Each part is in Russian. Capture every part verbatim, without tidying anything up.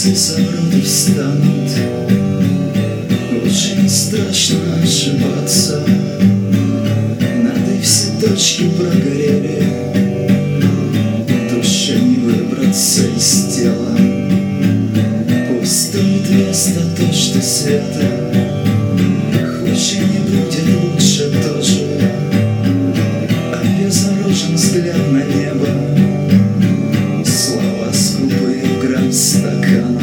часы соврут и встанут. Очень страшно ошибаться. Надо и все точки прогорели. Душе не выбраться из тела. Пустует место то, что свято. Хуже не будет, лучше тоже. Обезоружен взгляд на небо. Слова скупые в грань стакана.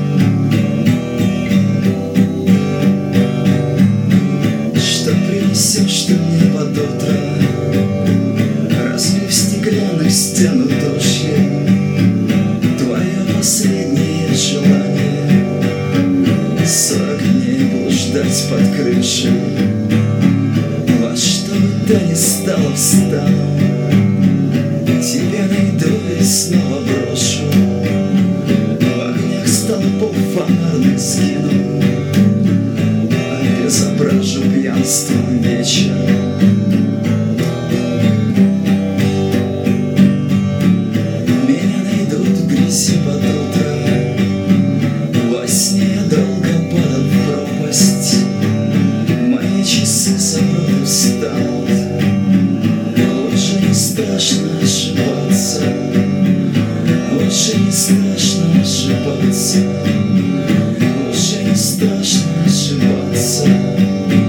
Что принесешь ты мне под утро? Разбив стеклянных стен удушья. Твое последнее желание. Сорок дней блуждать под крышей. Во что бы то ни стало встану. Тебя найду и снова брошу. В огнях столпов фонарных сгину. Обезображу пьянством вечер. Меня найдут в грязи под утро. Во сне я долго падал в пропасть. Мои часы соврут и встанут. Уже не страшно ошибаться. Уже не страшно ошибаться. Уже не страшно ошибаться.